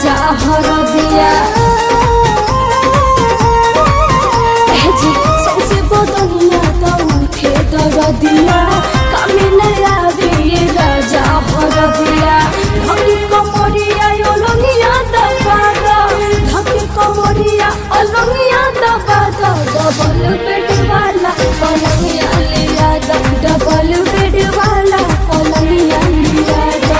राजा हर दिया जी सबसे बदनिया तो उठे दर दिया कमी नहीं आवे ये राजा हर दिया धनी कमरिया ओलंगिया दबादा धनी कमरिया ओलंगिया दबादा डबल बेड वाला ओलंगिया लिया डबल बेड वाला ओलंगिया लिया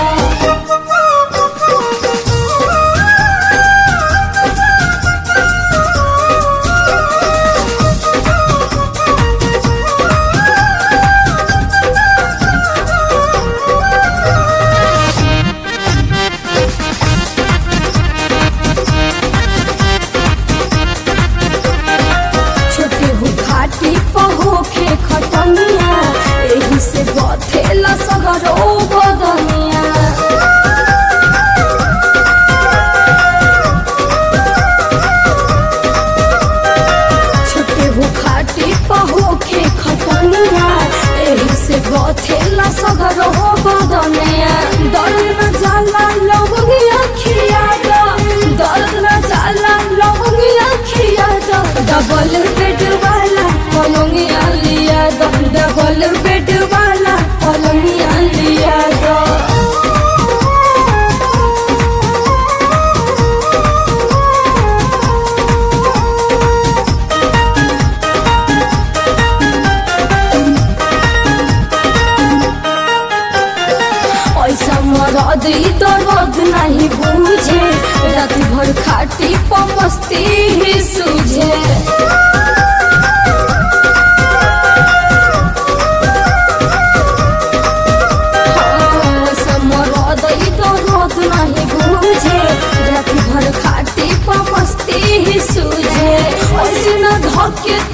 पहोखे खटनिया एही से गथेला सगरो बदनिया छोटे हो खाटी पहोखे खटनिया एही से गथेला सगरो बदनिया दर्द न जाला लवंगिया खिया दर्द न जाला लवंगिया खिया डबल बेड वाला पलंगिया लिया डबल बेड वाला पलंगिया लिया ऐसा मरद दर्द नहीं बूझे रात भर खाटी पमस्ती ही सूझे नहीं बूझे रात भर खाटी पमस्ती ही सूझे ऐसे न धके